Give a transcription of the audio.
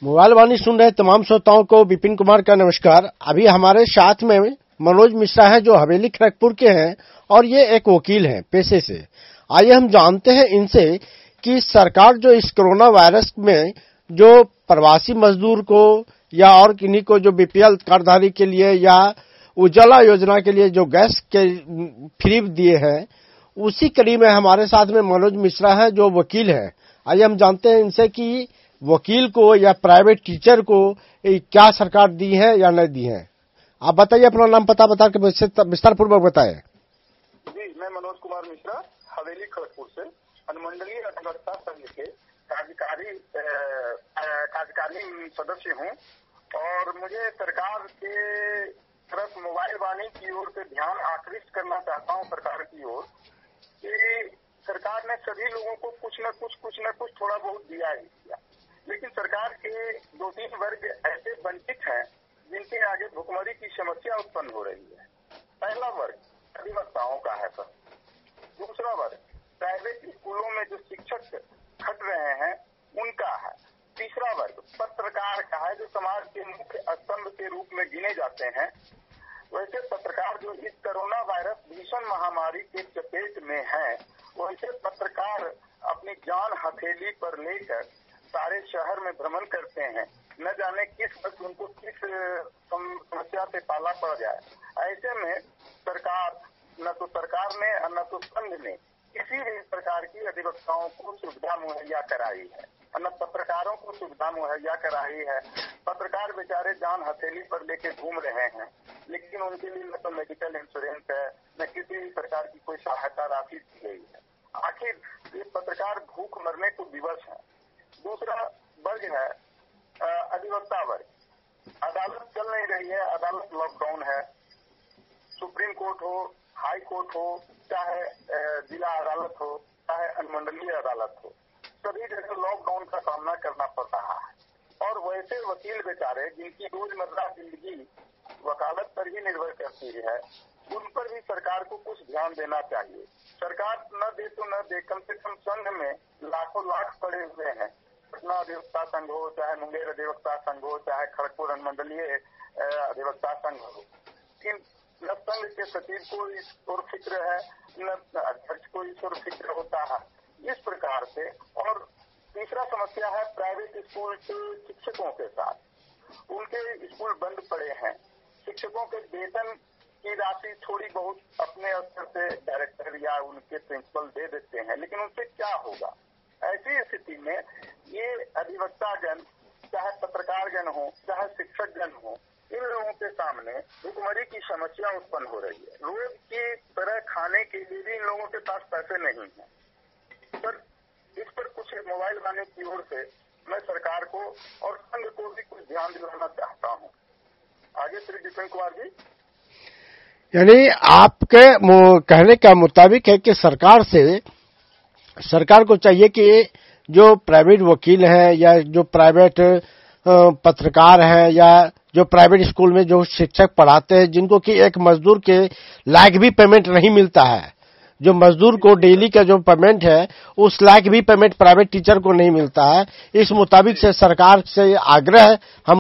Mobile वाणी सुन रहे तमाम श्रोताओं को विपिन कुमार का नमस्कार। अभी हमारे साथ में मनोज मिश्रा हैं जो हवेली खड़गपुर के हैं और ये एक वकील हैं पेशे से। आइए हम जानते हैं इनसे कि सरकार जो इस कोरोना वायरस में जो प्रवासी मजदूर को या और किन्हीं को जो बीपीएल कार्डधारी के लिए या उज्ज्वला योजना के लिए जो गैस के फ्री दिए हैं, उसी कड़ी में हमारे साथ में मनोज मिश्रा है जो वकील है। आइए हम जानते हैं इनसे कि वकील को या प्राइवेट टीचर को क्या सरकार दी है या नहीं दी है। आप बताइए, अपना नाम पता बता के विस्तार पूर्वक बताएं। जी, मैं मनोज कुमार मिश्रा हवेली खड़गपुर से अनुमंडलीय अधिवक्ता संघ के कार्यकारी सदस्य हूँ और मुझे सरकार के तरफ मोबाइल वाणी की ओर से ध्यान आकृष्ट करना चाहता हूँ सरकार की ओर कि सरकार ने सभी लोगों को कुछ न कुछ थोड़ा बहुत दिया ही दिया, लेकिन सरकार के 2-3 वर्ग ऐसे वंचित हैं जिनके आगे भुखमरी की समस्या उत्पन्न हो रही है। पहला वर्ग अधिवक्ताओं का है सर। दूसरा वर्ग प्राइवेट स्कूलों में जो शिक्षक खट रहे हैं उनका है। तीसरा वर्ग पत्रकार का है जो समाज के मुख्य स्तंभ के रूप में गिने जाते हैं। वैसे पत्रकार जो इस कोरोना वायरस भीषण महामारी के चपेट में है, वैसे पत्रकार अपनी जान हथेली पर लेकर सारे शहर में भ्रमण करते हैं। न जाने किस वक्त उनको किस समस्या से पाला पड़ जाए। ऐसे में सरकार न तो सरकार ने न तो संघ ने किसी भी प्रकार की अधिवक्ताओं को सुविधा मुहैया कराई है, न पत्रकारों को सुविधा मुहैया कराई है। पत्रकार बेचारे जान हथेली पर लेके घूम रहे हैं, लेकिन उनके लिए न तो मेडिकल इंश्योरेंस है, न किसी भी प्रकार की कोई सहायता राशि दी गई है। आखिर ये पत्रकार भूख मरने को विवश है। दूसरा वर्ग है अधिवक्ता वर्ग। अदालत चल नहीं रही है, अदालत लॉकडाउन है। सुप्रीम कोर्ट हो, हाई कोर्ट हो, चाहे जिला अदालत हो, चाहे अनुमंडलीय अदालत हो, सभी जगह लॉकडाउन का सामना करना पड़ रहा है। और वैसे वकील बेचारे जिनकी रोजमर्रा जिंदगी वकालत पर ही निर्भर करती है, उन पर भी सरकार को कुछ ध्यान देना चाहिए। सरकार न दे तो न दे, कम से कम संघ में लाखों लाख पड़े हुए हैं। पटना अधिवक्ता संघ हो, चाहे मुंगेर अधिवक्ता संघ हो, चाहे खड़गपुर अनुमंडलीय अधिवक्ता संघ हो, न संघ के सचिव को इस ओर फिक्र है, न अध्यक्ष को इस ओर फिक्र होता है। इस प्रकार से। और तीसरा समस्या है प्राइवेट स्कूल के शिक्षकों के साथ। उनके स्कूल बंद पड़े हैं। शिक्षकों के वेतन की राशि थोड़ी बहुत अपने स्तर से डायरेक्टर या उनके प्रिंसिपल दे देते हैं, लेकिन उनसे क्या होगा। ऐसी स्थिति में ये अधिवक्तागण, चाहे पत्रकारगण हो, चाहे शिक्षकगण हो, इन लोगों के सामने भुखमरी की समस्या उत्पन्न हो रही है। रोज की तरह खाने के लिए भी इन लोगों के पास पैसे नहीं है। सर, इस पर कुछ मोबाइल वाणी की ओर से मैं सरकार को और संघ को भी कुछ ध्यान दिलाना चाहता हूँ। आगे श्री विपिन कुमार जी। यानी आपके कहने का मुताबिक है कि सरकार को चाहिए कि जो प्राइवेट वकील है या जो प्राइवेट पत्रकार है या जो प्राइवेट स्कूल में जो शिक्षक पढ़ाते हैं, जिनको कि एक मजदूर के लायक भी पेमेंट नहीं मिलता है, जो मजदूर को डेली का जो पेमेंट है उस लायक भी पेमेंट प्राइवेट टीचर को नहीं मिलता है। इस मुताबिक से सरकार से आग्रह हम